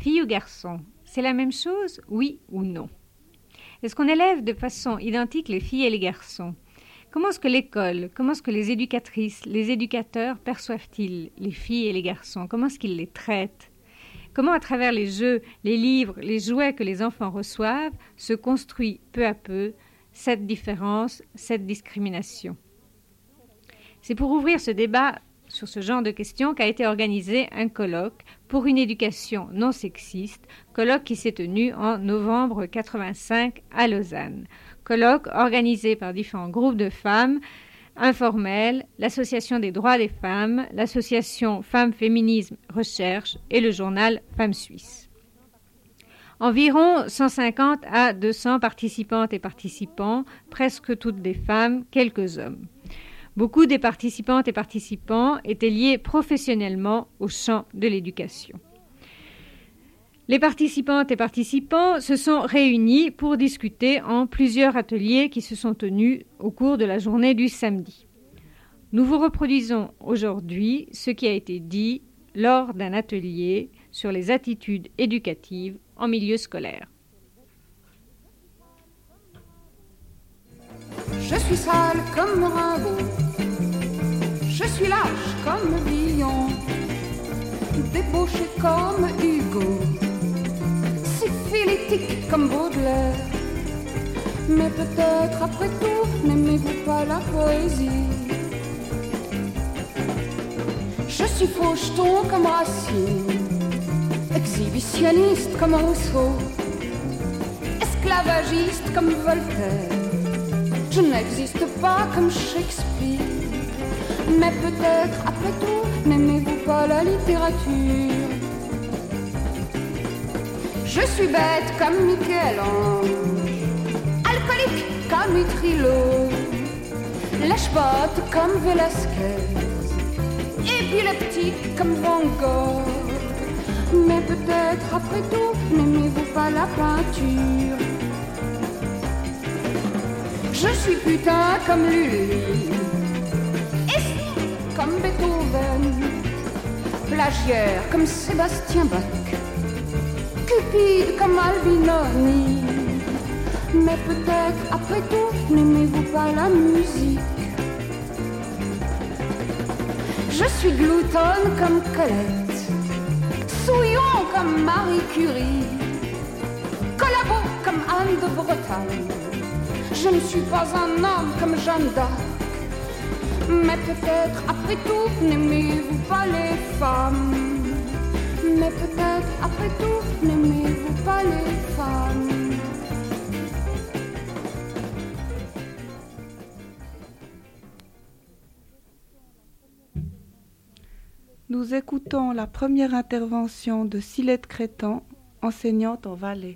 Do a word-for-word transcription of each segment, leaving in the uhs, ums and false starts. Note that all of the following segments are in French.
Fille ou garçon, c'est la même chose, oui ou non? Est-ce qu'on élève de façon identique les filles et les garçons? Comment est-ce que l'école, comment est-ce que les éducatrices, les éducateurs perçoivent-ils les filles et les garçons? Comment est-ce qu'ils les traitent? Comment, à travers les jeux, les livres, les jouets que les enfants reçoivent, se construit peu à peu cette différence, cette discrimination? C'est pour ouvrir ce débat sur ce genre de questions qu'a été organisé un colloque pour une éducation non sexiste, colloque qui s'est tenu en novembre quatre-vingt-cinq à Lausanne. Colloque organisé par différents groupes de femmes informels, l'Association des droits des femmes, l'Association Femmes Féminisme Recherche et le journal Femmes Suisses. Environ cent cinquante à deux cents participantes et participants, presque toutes des femmes, quelques hommes. Beaucoup des participantes et participants étaient liés professionnellement au champ de l'éducation. Les participantes et participants se sont réunis pour discuter en plusieurs ateliers qui se sont tenus au cours de la journée du samedi. Nous vous reproduisons aujourd'hui ce qui a été dit lors d'un atelier sur les attitudes éducatives en milieu scolaire. Je suis sale comme Rimbaud, je suis lâche comme Villon, débauché comme Hugo, syphilitique comme Baudelaire. Mais peut-être après tout, n'aimez-vous pas la poésie? Je suis faucheton comme Racine, exhibitionniste comme Rousseau, esclavagiste comme Voltaire. Je n'existe pas comme Shakespeare, mais peut-être, après tout, n'aimez-vous pas la littérature? Je suis bête comme Michel-Ange, alcoolique comme Utrillo, lèche-botte comme Velasquez, épileptique comme Van Gogh. Mais peut-être, après tout, n'aimez-vous pas la peinture? Je suis putain comme Lully, et comme Beethoven, plagiaire comme Sébastien Bach, cupide comme Albinoni. Mais peut-être, après tout, n'aimez-vous pas la musique? Je suis gloutonne comme Colette, souillon comme Marie Curie, collabo comme Anne de Bretagne. Je ne suis pas un homme comme Jeanne d'Arc, mais peut-être, après tout, n'aimez-vous pas les femmes? Mais peut-être, après tout, n'aimez-vous pas les femmes? Nous écoutons la première intervention de Silette Crétan, enseignante en Valais.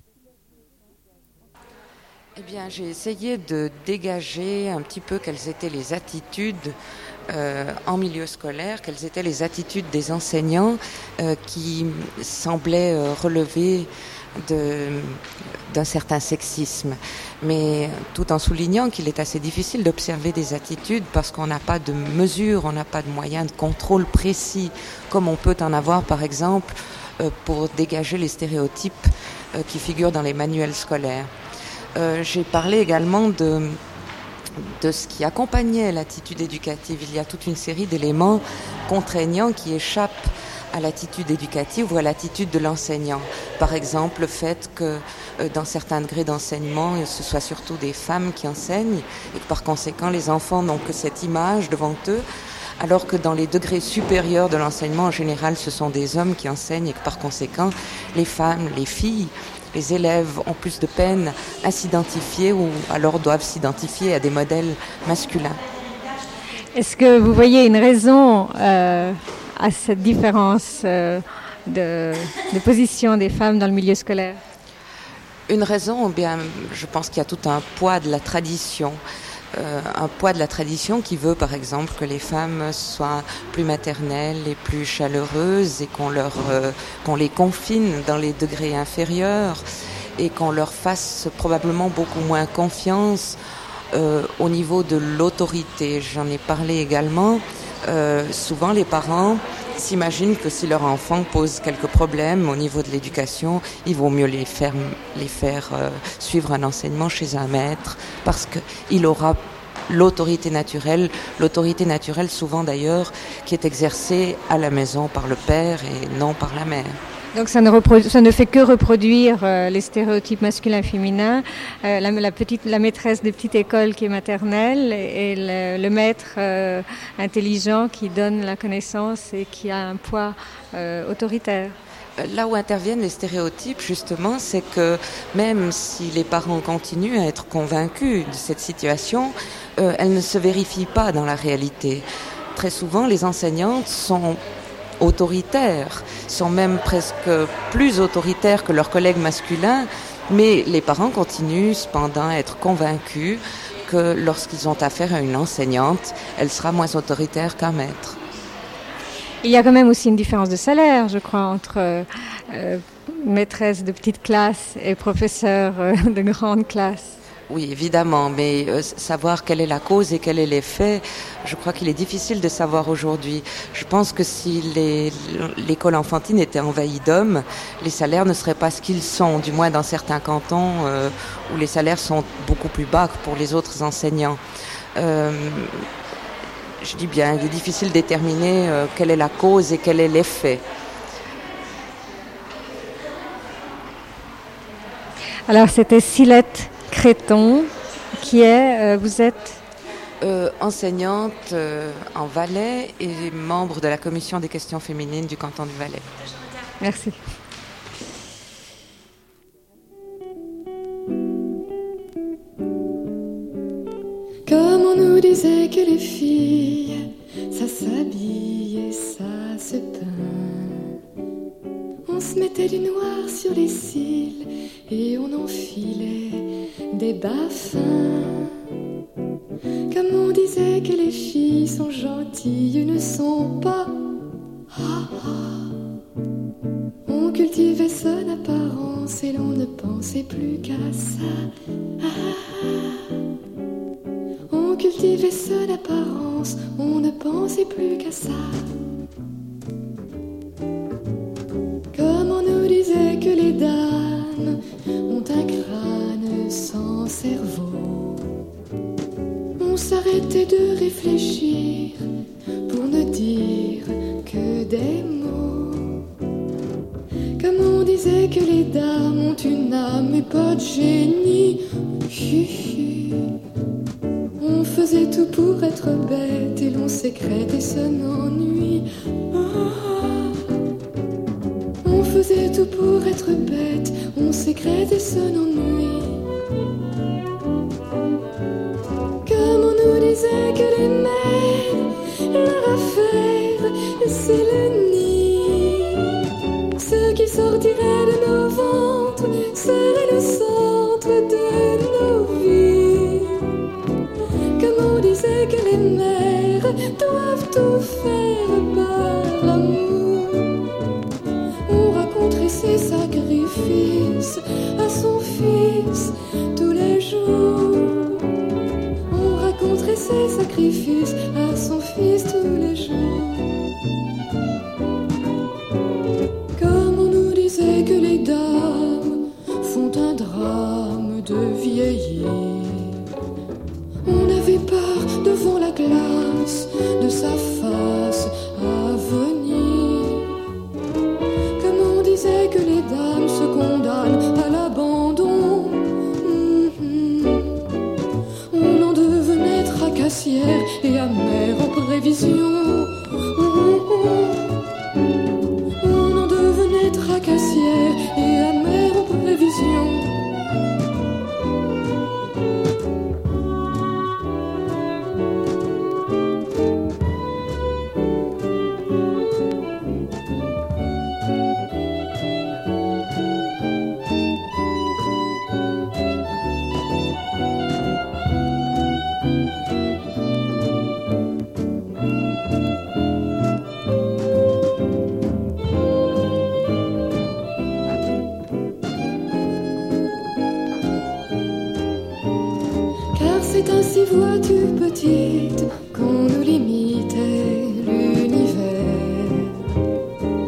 Eh bien, j'ai essayé de dégager un petit peu quelles étaient les attitudes euh, en milieu scolaire, quelles étaient les attitudes des enseignants euh, qui semblaient euh, relever de, d'un certain sexisme. Mais tout en soulignant qu'il est assez difficile d'observer des attitudes parce qu'on n'a pas de mesure, on n'a pas de moyens de contrôle précis, comme on peut en avoir par exemple euh, pour dégager les stéréotypes euh, qui figurent dans les manuels scolaires. Euh, j'ai parlé également de, de ce qui accompagnait l'attitude éducative. Il y a toute une série d'éléments contraignants qui échappent à l'attitude éducative ou à l'attitude de l'enseignant. Par exemple, le fait que euh, dans certains degrés d'enseignement, ce soit surtout des femmes qui enseignent et que par conséquent les enfants n'ont que cette image devant eux, alors que dans les degrés supérieurs de l'enseignement, en général, ce sont des hommes qui enseignent et que par conséquent, les femmes, les filles, les élèves ont plus de peine à s'identifier ou alors doivent s'identifier à des modèles masculins. Est-ce que vous voyez une raison euh, à cette différence euh, de, de position des femmes dans le milieu scolaire? Une raison, eh bien, je pense qu'il y a tout un poids de la tradition. Euh, un poids de la tradition qui veut par exemple que les femmes soient plus maternelles et plus chaleureuses et qu'on leur euh, qu'on les confine dans les degrés inférieurs et qu'on leur fasse probablement beaucoup moins confiance euh, au niveau de l'autorité. J'en ai parlé également euh, souvent les parents s'imaginent que si leur enfant pose quelques problèmes au niveau de l'éducation, il vaut mieux les faire, les faire euh, suivre un enseignement chez un maître parce qu'il aura l'autorité naturelle, l'autorité naturelle souvent d'ailleurs qui est exercée à la maison par le père et non par la mère. Donc ça ne, reprodu- ça ne fait que reproduire euh, les stéréotypes masculins-féminins, euh, la, la, petite, la maîtresse de petite école qui est maternelle et le, le maître euh, intelligent qui donne la connaissance et qui a un poids euh, autoritaire. Là où interviennent les stéréotypes, justement, c'est que même si les parents continuent à être convaincus de cette situation, euh, elle ne se vérifie pas dans la réalité. Très souvent, les enseignantes sont autoritaires, sont même presque plus autoritaires que leurs collègues masculins, mais les parents continuent cependant à être convaincus que lorsqu'ils ont affaire à une enseignante, elle sera moins autoritaire qu'un maître. Il y a quand même aussi une différence de salaire, je crois, entre euh, maîtresse de petite classe et professeur euh, de grande classe. Oui, évidemment, mais euh, savoir quelle est la cause et quel est l'effet, je crois qu'il est difficile de savoir aujourd'hui. Je pense que si les, l'école enfantine était envahie d'hommes, les salaires ne seraient pas ce qu'ils sont, du moins dans certains cantons euh, où les salaires sont beaucoup plus bas que pour les autres enseignants. Euh, je dis bien, il est difficile de déterminer euh, quelle est la cause et quel est l'effet. Alors c'était Silette Créton, qui est, euh, vous êtes euh, enseignante euh, en Valais et membre de la commission des questions féminines du canton du Valais. Merci. Comme on nous disait que les filles, ça s'habille et ça se peint. On se mettait du noir sur les cils et on enfilait des bas fins. Comme on disait que les filles sont gentilles, ne sont pas. Ah, ah. On cultivait son apparence et l'on ne pensait plus qu'à ça. Ah, ah. On cultivait son apparence, on ne pensait plus qu'à ça. Comme on nous disait que les dames ont un crâne sans cerveau, on s'arrêtait de réfléchir pour ne dire que des mots. Comme on disait que les dames ont une âme et pas de génie. Hi, hi. On faisait tout pour être bête et l'on sécrétait son ennui. Ah. On faisait tout pour être bête, on sécrétait son ennui. Comme on nous disait que les mères, leur affaire, c'est le nid. Ce qui sortirait de nos ventres serait le centre de nos vies. Comme on disait que les mères doivent tout faire par amour, on raconterait ses sacrifices à son fils tous les jours. On raconterait ses sacrifices à son fils tous les jours. Comme on nous disait que les dames font un drame de vieillir, on avait peur devant la glace de sa face à venir. Comme on disait que les dames se condamnent à l'abandon, mm-hmm. On en devenait tracassière et amère en prévision. Mm-hmm. On en devenait tracassière et amère en prévision. C'est ainsi, vois-tu, petite, qu'on nous limitait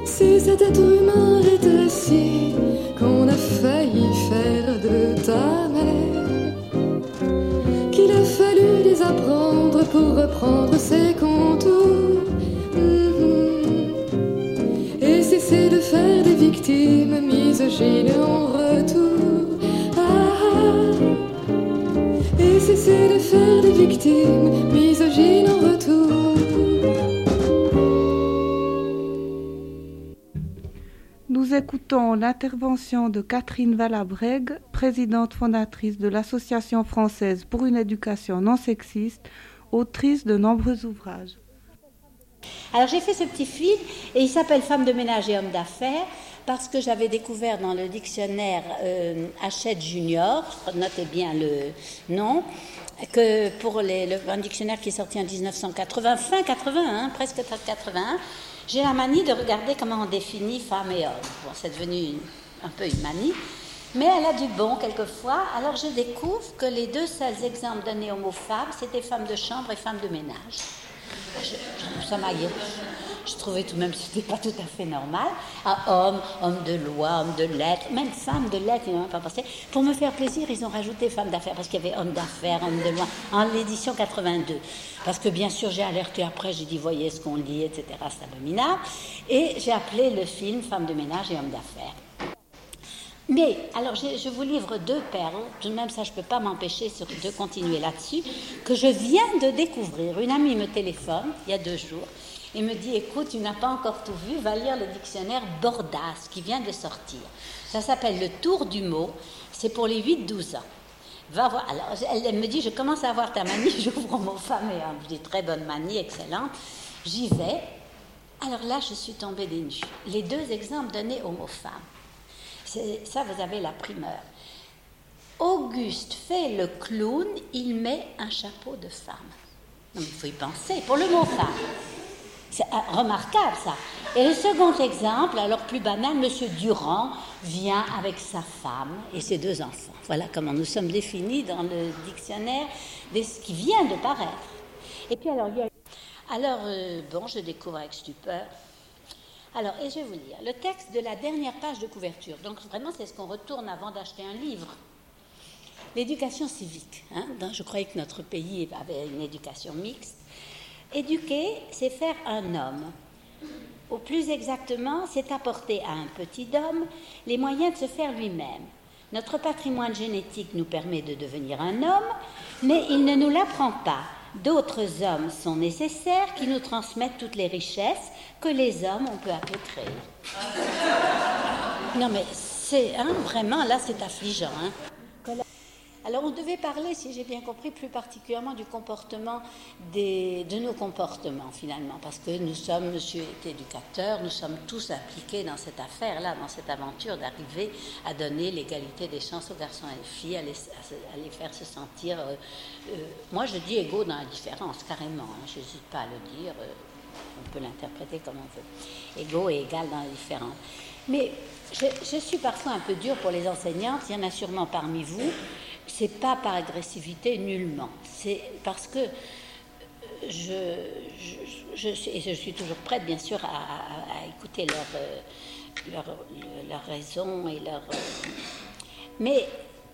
Si cet être humain était si qu'on a failli faire de ta mère, qu'il a fallu désapprendre pour reprendre ses contours, mm-hmm. Et cesser de faire des victimes misogynes en retour, ah, et cesser de faire des victimes misogynes en retour. Nous écoutons l'intervention de Catherine Valabrègue, présidente fondatrice de l'Association française pour une éducation non sexiste, autrice de nombreux ouvrages. Alors j'ai fait ce petit film et il s'appelle Femmes de ménage et hommes d'affaires parce que j'avais découvert dans le dictionnaire euh, Hachette Junior, notez bien le nom, que pour les, le, un dictionnaire qui est sorti en dix-neuf cent quatre-vingts, fin quatre-vingts, hein, presque quatre-vingts, j'ai la manie de regarder comment on définit femme et homme. Bon, c'est devenu une, un peu une manie, mais elle a du bon quelquefois. Alors je découvre que les deux seuls exemples donnés au mot femme, c'était femme de chambre et femme de ménage. Je, je, ça m'a je trouvais tout de même que ce n'était pas tout à fait normal. Ah, homme, homme de loi, homme de lettres, même femme de lettres, ils n'ont pas pensé. Pour me faire plaisir, ils ont rajouté femme d'affaires, parce qu'il y avait homme d'affaires, homme de loi, en l'édition quatre-vingt-deux. Parce que bien sûr, j'ai alerté après, j'ai dit, voyez ce qu'on lit, et cetera, c'est abominable. Et j'ai appelé le film Femme de ménage et homme d'affaires. Mais, alors, je, je vous livre deux perles, tout de même, ça, je ne peux pas m'empêcher sur, de continuer là-dessus, que je viens de découvrir. Une amie me téléphone, il y a deux jours, et me dit, écoute, tu n'as pas encore tout vu, va lire le dictionnaire Bordas, qui vient de sortir. Ça s'appelle Le Tour du mot, c'est pour les huit douze ans. Va voir. Alors, elle, elle me dit, je commence à avoir ta manie, j'ouvre mon femme et homme. Je dis, très bonne manie, excellente. J'y vais. Alors là, je suis tombée des nues. Les deux exemples donnés au mot femme. C'est, ça, vous avez la primeur. Auguste fait le clown, il met un chapeau de femme. Non, mais il faut y penser, pour le mot femme. C'est remarquable, ça. Et le second exemple, alors plus banal, Monsieur Durand vient avec sa femme et ses deux enfants. Voilà comment nous sommes définis dans le dictionnaire de ce qui vient de paraître. Et puis alors, il y a... Alors, euh, bon, je découvre avec stupeur. Alors, et je vais vous lire le texte de la dernière page de couverture. Donc, vraiment, c'est ce qu'on retourne avant d'acheter un livre. L'éducation civique. Hein, je croyais que notre pays avait une éducation mixte. Éduquer, c'est faire un homme. Ou plus exactement, c'est apporter à un petit homme les moyens de se faire lui-même. Notre patrimoine génétique nous permet de devenir un homme, mais il ne nous l'apprend pas. D'autres hommes sont nécessaires qui nous transmettent toutes les richesses que les hommes, on peut appeler créer. Non mais c'est, hein, vraiment, là c'est affligeant. Hein. Alors on devait parler, si j'ai bien compris, plus particulièrement du comportement des, de nos comportements finalement, parce que nous sommes, monsieur est éducateur, nous sommes tous impliqués dans cette affaire-là, dans cette aventure d'arriver à donner l'égalité des chances aux garçons et aux filles, à les, à les faire se sentir, euh, euh, moi je dis égaux dans la différence, carrément, hein, je n'hésite pas à le dire, euh, on peut l'interpréter comme on veut, égaux et égal dans la différence. Mais je, je suis parfois un peu dure pour les enseignantes, il y en a sûrement parmi vous. C'est pas par agressivité, nullement. C'est parce que je, je, je, suis, et je suis toujours prête, bien sûr, à, à, à écouter leur, leur, leur raison et leur... Mais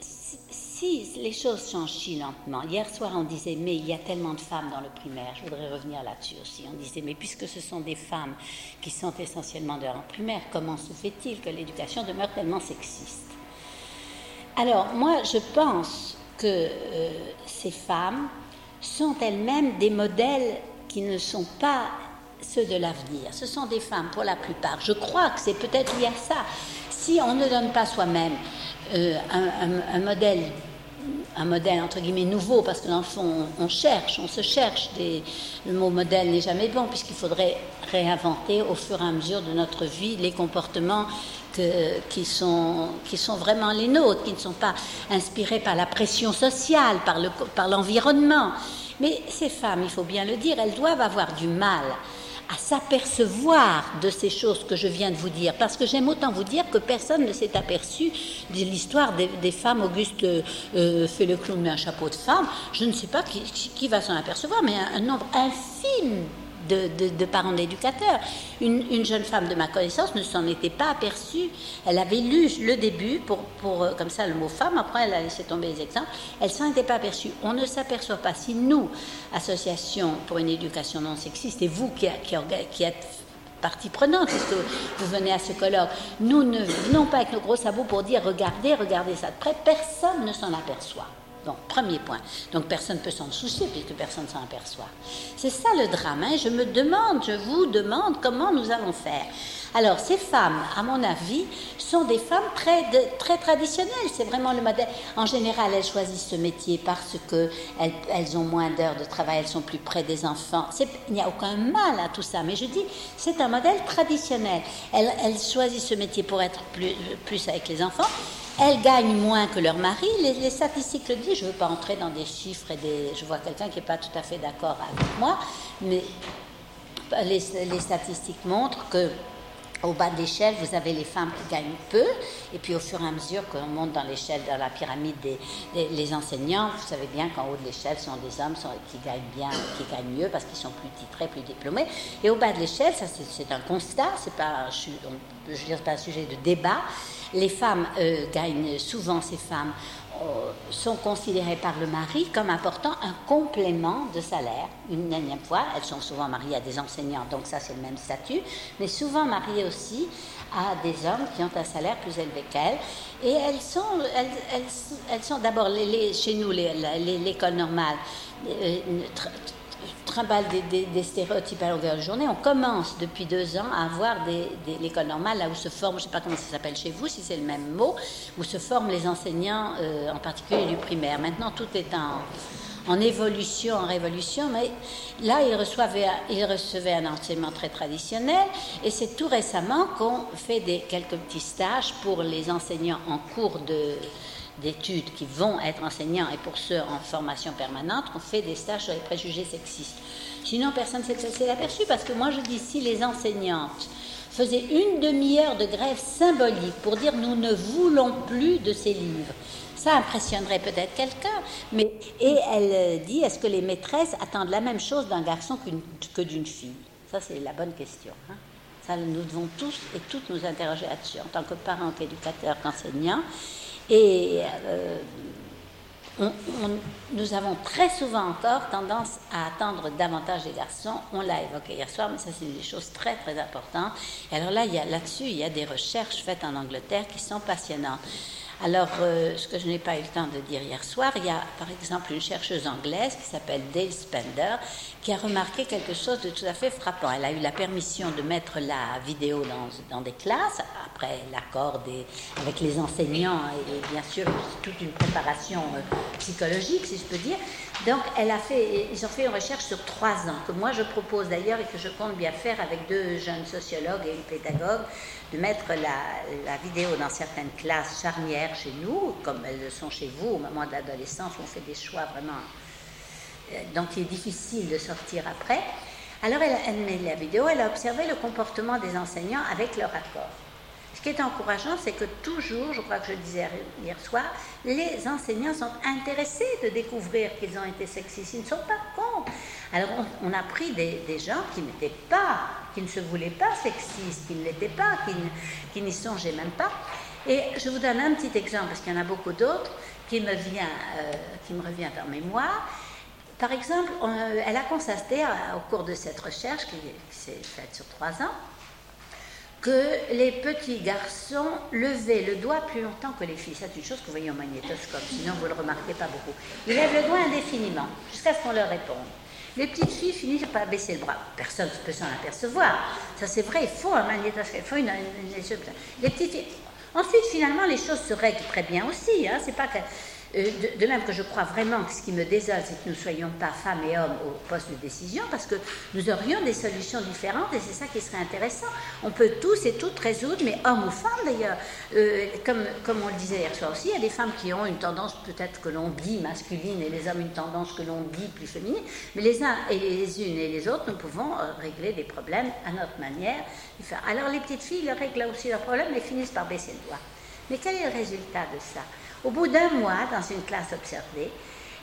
si les choses changent si lentement, hier soir on disait, mais il y a tellement de femmes dans le primaire, je voudrais revenir là-dessus aussi, on disait, mais puisque ce sont des femmes qui sont essentiellement de rang primaire, comment se fait-il que l'éducation demeure tellement sexiste ? Alors, moi, je pense que euh, ces femmes sont elles-mêmes des modèles qui ne sont pas ceux de l'avenir. Ce sont des femmes, pour la plupart. Je crois que c'est peut-être lié à ça. Si on ne donne pas soi-même euh, un, un, un modèle, un modèle, entre guillemets, nouveau, parce que dans le fond, on, on cherche, on se cherche. Des, le mot modèle n'est jamais bon, puisqu'il faudrait réinventer au fur et à mesure de notre vie les comportements Que, qui, sont, qui sont vraiment les nôtres, qui ne sont pas inspirés par la pression sociale, par, le, par l'environnement. Mais ces femmes, il faut bien le dire, elles doivent avoir du mal à s'apercevoir de ces choses que je viens de vous dire, parce que j'aime autant vous dire que personne ne s'est aperçu de l'histoire des, des femmes. Auguste euh, fait le clown, met un chapeau de femme, je ne sais pas qui, qui va s'en apercevoir, mais un, un nombre infime de, de, de parents d'éducateurs. Une, une jeune femme de ma connaissance ne s'en était pas aperçue. Elle avait lu le début, pour, pour, comme ça, le mot femme, après elle a laissé tomber les exemples. Elle s'en était pas aperçue. On ne s'aperçoit pas si nous, Association pour une éducation non sexiste, et vous qui, qui, qui êtes partie prenante, puisque vous venez à ce colloque, nous ne venons pas avec nos gros sabots pour dire regardez, regardez ça de près, personne ne s'en aperçoit. Donc, premier point. Donc, personne ne peut s'en soucier puisque personne ne s'en aperçoit. C'est ça le drame. Hein. Je me demande, je vous demande comment nous allons faire. Alors, ces femmes, à mon avis, sont des femmes très, de, très traditionnelles. C'est vraiment le modèle. En général, elles choisissent ce métier parce qu'elles elles ont moins d'heures de travail, elles sont plus près des enfants. C'est, il n'y a aucun mal à tout ça. Mais je dis, c'est un modèle traditionnel. Elles, elles choisissent ce métier pour être plus, plus avec les enfants. Elles gagnent moins que leur mari. Les, les statistiques le disent. Je ne veux pas entrer dans des chiffres et des... Je vois quelqu'un qui n'est pas tout à fait d'accord avec moi, mais les, les statistiques montrent que au bas de l'échelle, vous avez les femmes qui gagnent peu, et puis au fur et à mesure qu'on monte dans l'échelle, dans la pyramide des, des les enseignants, vous savez bien qu'en haut de l'échelle sont des hommes sont, qui gagnent bien, qui gagnent mieux parce qu'ils sont plus titrés, plus diplômés. Et au bas de l'échelle, ça c'est, c'est un constat, c'est pas, je, je veux dire, c'est pas un sujet de débat. Les femmes euh, gagnent souvent, ces femmes euh, sont considérées par le mari comme apportant un complément de salaire. Une énième fois, elles sont souvent mariées à des enseignants, donc ça c'est le même statut, mais souvent mariées aussi à des hommes qui ont un salaire plus élevé qu'elles. Et elles sont, elles, elles, elles sont d'abord, les, les, chez nous, les, les, l'école normale, euh, trimballe des, des, des stéréotypes à longueur de journée. On commence depuis deux ans à avoir des, des, l'école normale, là où se forment, je ne sais pas comment ça s'appelle chez vous, si c'est le même mot, où se forment les enseignants, euh, en particulier du primaire. Maintenant, tout est en, en évolution, en révolution, mais là, ils recevaient, ils recevaient un enseignement très traditionnel, et c'est tout récemment qu'on fait des, quelques petits stages pour les enseignants en cours de... d'études qui vont être enseignants et pour ceux en formation permanente, on fait des stages sur les préjugés sexistes. Sinon, personne ne s'est aperçu parce que moi je dis, si les enseignantes faisaient une demi-heure de grève symbolique pour dire nous ne voulons plus de ces livres, ça impressionnerait peut-être quelqu'un, mais et elle dit, est-ce que les maîtresses attendent la même chose d'un garçon qu'une, que d'une fille? Ça c'est la bonne question. Hein. Ça, nous devons tous et toutes nous interroger là-dessus, en tant que parents, qu'éducateurs, qu'enseignants. Et euh, on, on, nous avons très souvent encore tendance à attendre davantage des garçons. On l'a évoqué hier soir, mais ça c'est des choses très très importantes. Et alors là, il y a, là-dessus, il y a des recherches faites en Angleterre qui sont passionnantes. Alors, euh, ce que je n'ai pas eu le temps de dire hier soir, il y a par exemple une chercheuse anglaise qui s'appelle Dale Spender qui a remarqué quelque chose de tout à fait frappant. Elle a eu la permission de mettre la vidéo dans, dans des classes, après l'accord des, avec les enseignants et, et bien sûr toute une préparation euh, psychologique, si je peux dire. Donc, elle a fait, ils ont fait une recherche sur trois ans, que moi je propose d'ailleurs et que je compte bien faire avec deux jeunes sociologues et une pédagogue, de mettre la, la vidéo dans certaines classes charnières chez nous, comme elles le sont chez vous, au moment de l'adolescence, où on fait des choix vraiment... Euh, donc, il est difficile de sortir après. Alors, elle, elle met la vidéo, elle a observé le comportement des enseignants avec leur accord. Ce qui est encourageant, c'est que toujours, je crois que je le disais hier soir, les enseignants sont intéressés de découvrir qu'ils ont été sexistes. Ils ne sont pas contre. Alors, on, on a pris des, des gens qui n'étaient pas, qui ne se voulaient pas sexistes, qui ne l'étaient pas, qui, ne, qui n'y songeaient même pas. Et je vous donne un petit exemple, parce qu'il y en a beaucoup d'autres, qui me vient, euh, qui me revient en mémoire. Par exemple, on, elle a constaté, au cours de cette recherche, qui, qui s'est faite sur trois ans, que les petits garçons levaient le doigt plus longtemps que les filles. C'est une chose que vous voyez au magnétoscope, sinon vous ne le remarquez pas beaucoup. Ils lèvent le doigt indéfiniment, jusqu'à ce qu'on leur réponde. Les petites filles finissent par baisser le bras. Personne ne peut s'en apercevoir. Ça c'est vrai, il faut un magnétoscope, il faut une... une, une, une les petites filles... Ensuite, finalement, les choses se règlent très bien aussi. Hein. C'est pas que... Euh, de, de même que je crois vraiment que ce qui me désole, c'est que nous ne soyons pas femmes et hommes au poste de décision, parce que nous aurions des solutions différentes, et c'est ça qui serait intéressant. On peut tous et toutes résoudre, mais hommes ou femmes d'ailleurs. Euh, comme, comme on le disait hier soir aussi, il y a des femmes qui ont une tendance peut-être que l'on dit masculine, et les hommes une tendance que l'on dit plus féminine, mais les uns et les unes et les autres, nous pouvons euh, régler des problèmes à notre manière. Alors les petites filles, elles règlent là aussi leurs problèmes, mais finissent par baisser le doigt. Mais quel est le résultat de ça? Au bout d'un mois, dans une classe observée,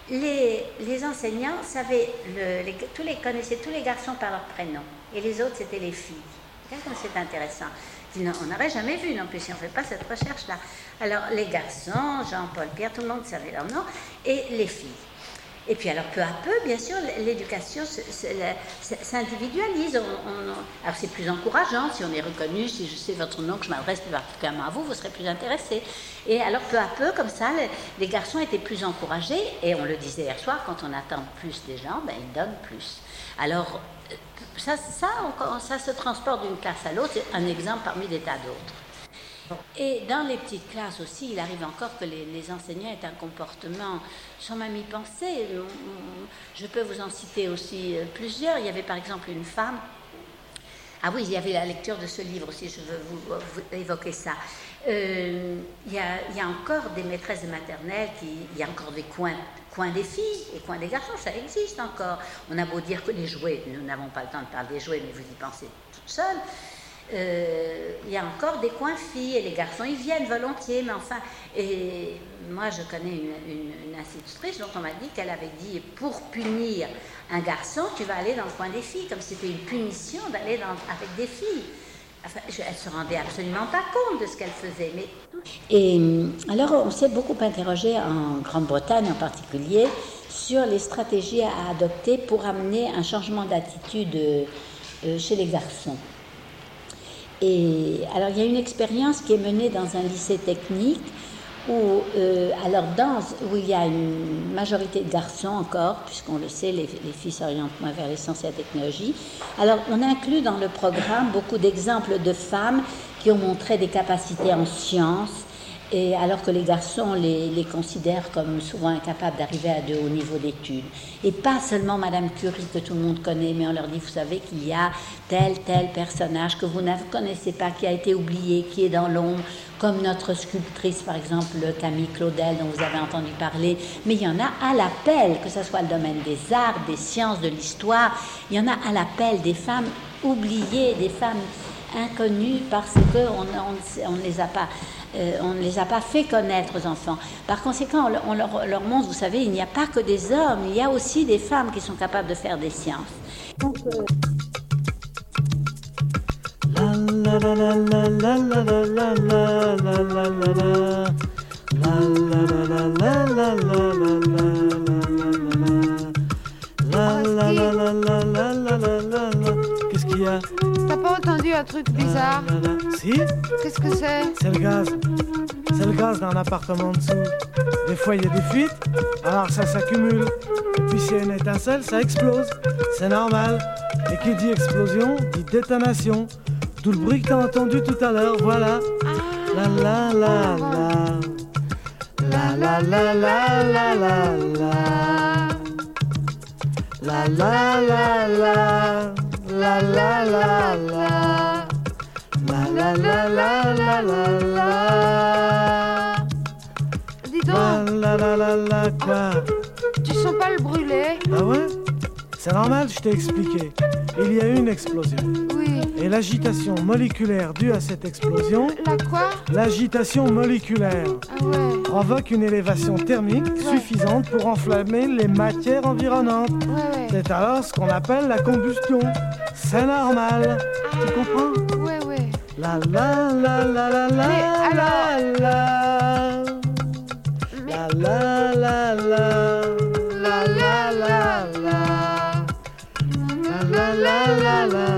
les, les enseignants savaient, le, les, tous les, connaissaient tous les garçons par leur prénom, et les autres, c'était les filles. C'est intéressant. On n'aurait jamais vu non plus si on ne fait pas cette recherche-là. Alors, les garçons, Jean-Paul, Pierre, tout le monde savait leur nom, et les filles. Et puis alors, peu à peu, bien sûr, l'éducation s'individualise. On, on, alors, c'est plus encourageant. Si on est reconnu, si je sais votre nom, que je m'adresse plus particulièrement à vous, vous serez plus intéressé. Et alors, peu à peu, comme ça, les, les garçons étaient plus encouragés. Et on le disait hier soir, quand on attend plus des gens, ben, ils donnent plus. Alors, ça, ça, on, ça se transporte d'une classe à l'autre. C'est un exemple parmi des tas d'autres. Et dans les petites classes aussi, il arrive encore que les, les enseignants aient un comportement sans même y penser. Je peux vous en citer aussi plusieurs. Il y avait par exemple une femme. Ah oui, il y avait la lecture de ce livre aussi, je veux vous, vous évoquer ça. Euh, il, y a, il y a encore des maîtresses de maternelle, qui, il y a encore des coins, coins des filles et coins des garçons, ça existe encore. On a beau dire que les jouets, nous n'avons pas le temps de parler des jouets, mais vous y pensez toute seule. Euh, il y a encore des coins filles et les garçons ils viennent volontiers, mais enfin, et moi je connais une, une, une institutrice dont on m'a dit qu'elle avait dit pour punir un garçon tu vas aller dans le coin des filles, comme si c'était une punition d'aller dans, avec des filles. Enfin, je, elle se rendait absolument pas compte de ce qu'elle faisait. Mais... Et alors on s'est beaucoup interrogé en Grande-Bretagne en particulier sur les stratégies à adopter pour amener un changement d'attitude euh, chez les garçons. Et alors il y a une expérience qui est menée dans un lycée technique où, euh, alors dans, où il y a une majorité de garçons encore, puisqu'on le sait, les, les filles s'orientent moins vers les sciences et la technologie. Alors on inclut dans le programme beaucoup d'exemples de femmes qui ont montré des capacités en sciences, et alors que les garçons les, les considèrent comme souvent incapables d'arriver à de hauts niveaux d'études. Et pas seulement Madame Curie que tout le monde connaît, mais on leur dit, vous savez qu'il y a tel, tel personnage que vous ne connaissez pas, qui a été oublié, qui est dans l'ombre, comme notre sculptrice, par exemple, Camille Claudel, dont vous avez entendu parler. Mais il y en a à l'appel, que ce soit le domaine des arts, des sciences, de l'histoire, il y en a à l'appel des femmes oubliées, des femmes inconnues parce qu'on on, on ne les a pas... Euh, on ne les a pas fait connaître aux enfants. Par conséquent, on, on leur, leur montre, vous savez, il n'y a pas que des hommes, il y a aussi des femmes qui sont capables de faire des sciences. Donc, euh... Qu'est-ce qu'il y a? T'as pas entendu un truc bizarre? Si? Qu'est-ce que c'est? C'est le gaz. C'est le gaz d'un appartement en dessous. Des fois, il y a des fuites, alors ça s'accumule. Et puis, s'il y a une étincelle, ça explose. C'est normal. Et qui dit explosion, dit détonation. Tout le bruit que t'as entendu tout à l'heure, voilà. La la la la. La la la la la la la. La la la la. La la la la. La la la la la la la. Dis donc. La la la la quoi? Tu sens pas le brûler? Ah ouais? C'est normal, je t'ai expliqué. Il y a eu une explosion. Oui. Et l'agitation moléculaire due à cette explosion... La quoi? L'agitation moléculaire. Ah ouais. Provoque une élévation thermique ouais. suffisante pour enflammer les matières environnantes. Ouais, ouais. C'est alors ce qu'on appelle la combustion. C'est normal. Ah. Tu comprends? Ouais, ouais. La la la la la la. Mais alors... la Mais... la la la la la la la la. La la la la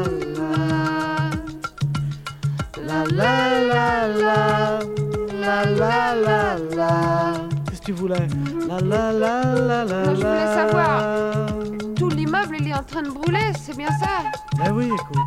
la la la la la la la la. Qu'est-ce que tu voulais? La la la la la. Moi, je voulais savoir. Tout l'immeuble il est en train de brûler, c'est bien ça? Ben oui, écoute.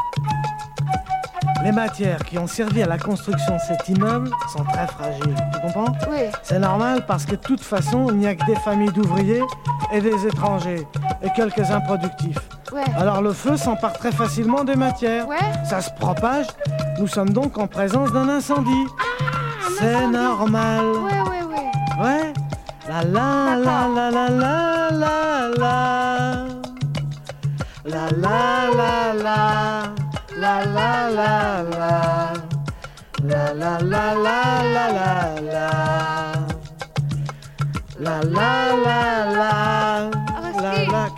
Les matières qui ont servi à la construction de cet immeuble sont très fragiles, tu comprends? Oui. C'est normal parce que de toute façon, il n'y a que des familles d'ouvriers et des étrangers et quelques improductifs. Ouais. Alors le feu s'empare très facilement des matières. Ouais. Ça se propage. Nous sommes donc en présence d'un incendie. Ah, c'est incendie. Normal. Ouais, ouais, ouais. Ouais. La la la la la la la la. La la la la. La la la la. La la la la la la la. La la la la.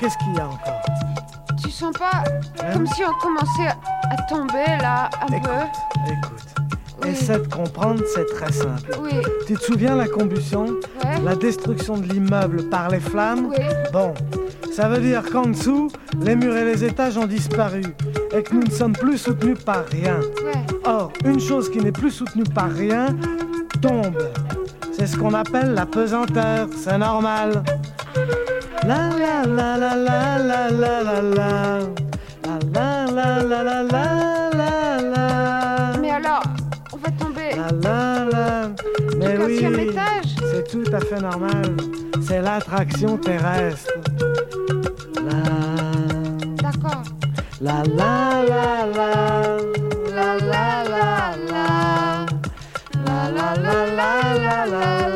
qu'est-ce qu'il y a encore? Tu sens pas Hein? comme si on commençait à tomber là, un Écoute, peu? écoute. Oui. Essaie de comprendre, c'est très simple. Oui, Tu te souviens la combustion? ouais, La destruction de l'immeuble par les flammes? oui. Bon, ça veut dire qu'en dessous, les murs et les étages ont disparu et que nous ne sommes plus soutenus par rien. Ouais. Or, une chose qui n'est plus soutenue par rien tombe. C'est ce qu'on appelle la pesanteur, c'est normal. La la la la la la la la la. La la la la la la la la. Mais alors, on va tomber La la la. Mais du oui, quatrième étage? c'est tout à fait normal. C'est l'attraction terrestre. La D'accord. la la la la. La la la la. La la la la la la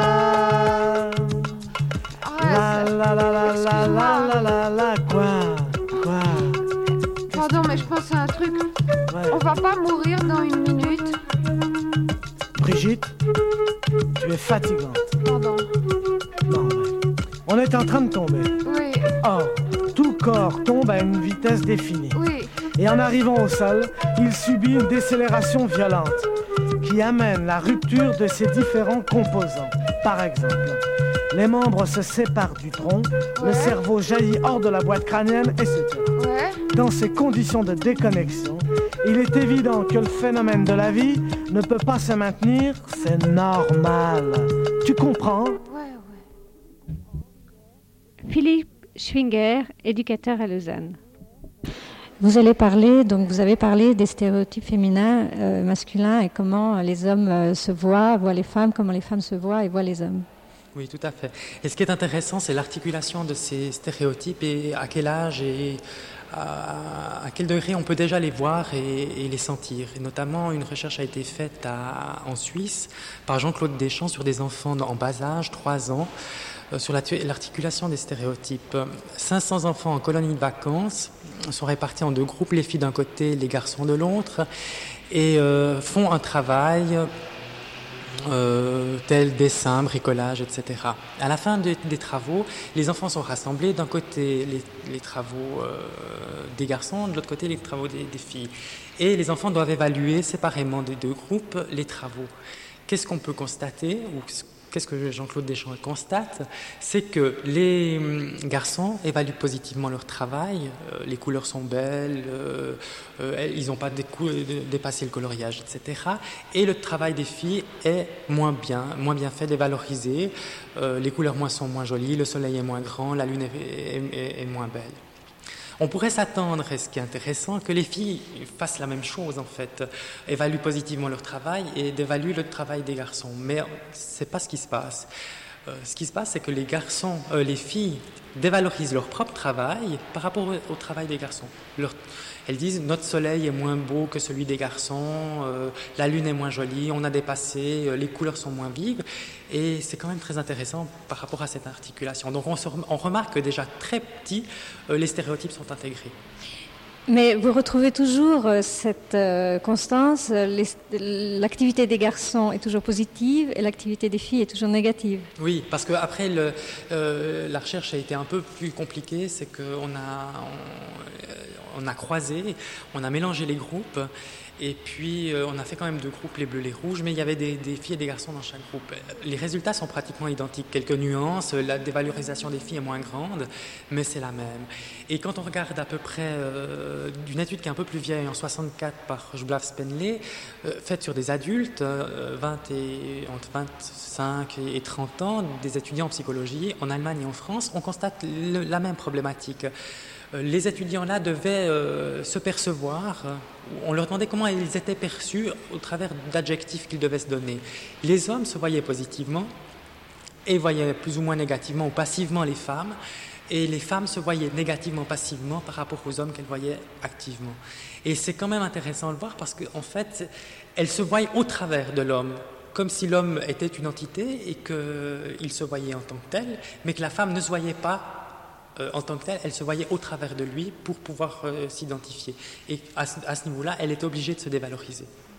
la. Ah, La ça- la la la la excuse-moi. la la la. Quoi? Quoi? Pardon, mais je pense à un truc. Ouais. On va pas mourir dans une minute? Brigitte, tu es fatigante. Pardon. Non, ouais. On est en train de tomber. Oui, Or, tout corps tombe à une vitesse définie. oui. Et en arrivant au sol, il subit une décélération violente qui amène la rupture de ses différents composants. Par exemple, les membres se séparent du tronc, Ouais. le cerveau jaillit hors de la boîte crânienne, et cetera. Ouais. Dans ces conditions de déconnexion, il est évident que le phénomène de la vie ne peut pas se maintenir, c'est normal. Tu comprends? Ouais, ouais. Philippe Schwinger, éducateur à Lausanne. Vous allez parler, donc vous avez parlé des stéréotypes féminins, euh, masculins et comment les hommes euh, se voient, voient les femmes, comment les femmes se voient et voient les hommes. Oui, tout à fait. Et ce qui est intéressant, c'est l'articulation de ces stéréotypes et à quel âge et à, à quel degré on peut déjà les voir et, et les sentir. Et notamment, une recherche a été faite à, en Suisse par Jean-Claude Deschamps sur des enfants en bas âge, trois ans, euh, sur l'articulation des stéréotypes. cinq cents enfants en colonie de vacances sont répartis en deux groupes, les filles d'un côté, les garçons de l'autre, et euh, font un travail Euh, tel dessin, bricolage, et cetera. À la fin de, des travaux, les enfants sont rassemblés, d'un côté les, les travaux euh, des garçons, de l'autre côté les travaux des, des filles. Et les enfants doivent évaluer séparément des deux groupes les travaux. Qu'est-ce qu'on peut constater, ou qu'est-ce que Jean-Claude Deschamps constate, c'est que les garçons évaluent positivement leur travail, euh, les couleurs sont belles, euh, euh, ils n'ont pas dépassé le coloriage, et cetera. Et le travail des filles est moins bien, moins bien fait, dévalorisé, euh, les couleurs moins sont moins jolies, le soleil est moins grand, la lune est, est, est, est moins belle. On pourrait s'attendre, et ce qui est intéressant, que les filles fassent la même chose en fait, évaluent positivement leur travail et dévaluent le travail des garçons. Mais c'est pas ce qui se passe. Euh, ce qui se passe, c'est que les garçons, euh, les filles dévalorisent leur propre travail par rapport au, au travail des garçons. Leur, elles disent notre soleil est moins beau que celui des garçons, euh, la lune est moins jolie, on a dépassé, euh, les couleurs sont moins vives. Et c'est quand même très intéressant par rapport à cette articulation. Donc on, se, on remarque que déjà très petit, euh, les stéréotypes sont intégrés. Mais vous retrouvez toujours euh, cette euh, constance, euh, les, l'activité des garçons est toujours positive et l'activité des filles est toujours négative. Oui, parce qu'après, euh, la recherche a été un peu plus compliquée, c'est qu'on a, on, on a croisé, on a mélangé les groupes. Et puis, euh, on a fait quand même deux groupes, les bleus, les rouges, mais il y avait des, des filles et des garçons dans chaque groupe. Les résultats sont pratiquement identiques. Quelques nuances, la dévalorisation des filles est moins grande, mais c'est la même. Et quand on regarde à peu près euh, d'une étude qui est un peu plus vieille, en soixante-quatre, par Joublav Spenley, euh, faite sur des adultes, euh, vingt et, entre vingt-cinq et trente ans, des étudiants en psychologie, en Allemagne et en France, on constate le, la même problématique. Les étudiants-là devaient euh, se percevoir, on leur demandait comment ils étaient perçus au travers d'adjectifs qu'ils devaient se donner. Les hommes se voyaient positivement et voyaient plus ou moins négativement ou passivement les femmes, et les femmes se voyaient négativement, passivement par rapport aux hommes qu'elles voyaient activement. Et c'est quand même intéressant de le voir parce qu'en fait, elles se voyaient au travers de l'homme, comme si l'homme était une entité et qu'il se voyait en tant que tel, mais que la femme ne se voyait pas Euh, en tant que telle, elle se voyait au travers de lui pour pouvoir euh, s'identifier. Et à ce, à ce niveau-là, elle était obligée de se dévaloriser.